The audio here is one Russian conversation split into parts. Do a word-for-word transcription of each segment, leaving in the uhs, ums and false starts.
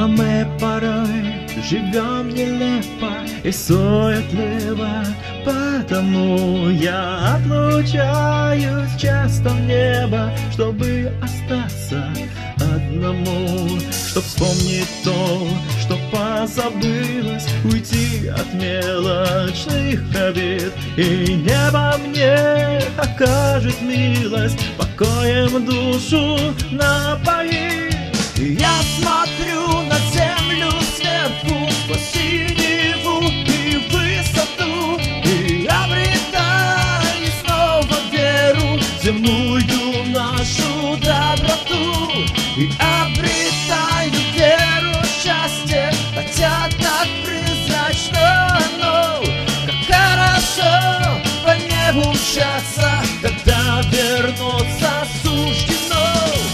А мы порой живем нелепо и суетливо, потому я отлучаюсь часто в небо, чтобы остаться одному, чтоб вспомнить то, что позабылось, уйти от мелочных обид, и небо мне окажет милость, покоем душу напоит. Я смотрю на землю сверху, сквозь синеву и высоту, и обретаю снова веру в земную нашу доброту, и обретаю веру в счастье, хотя так призрачно оно. Как хорошо по небу мчаться, когда вернуться суждено.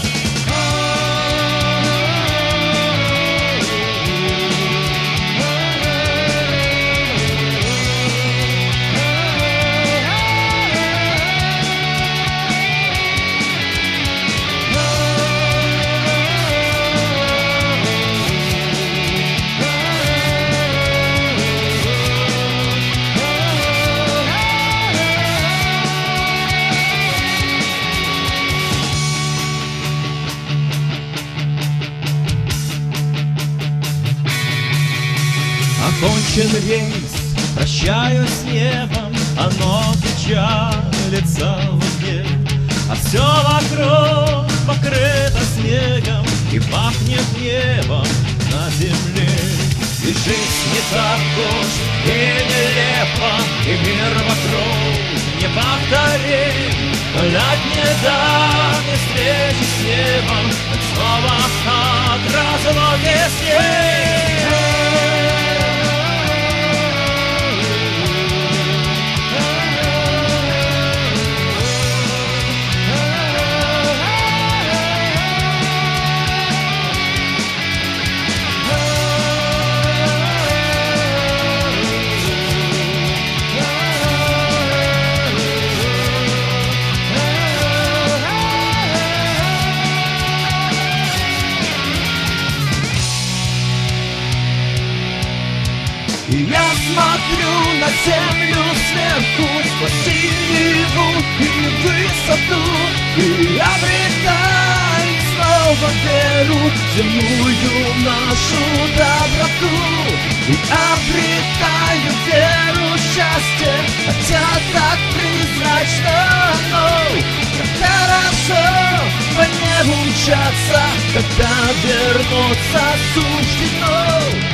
Окончен рейс, прощаюсь с небом, оно печалится везде, а все вокруг покрыто снегом и пахнет небом на земле. И жизнь не так уж и нелепа, и мир вокруг неповторим. От недавней встречи с небом снова от разлуки снег. Я смотрю на землю сверху, сквозь синеву и высоту, и обретаю снова веру в земную нашу доброту, и обретаю веру в счастье, хотя так призрачно оно. Как хорошо по небу мчаться, когда вернуться суждено.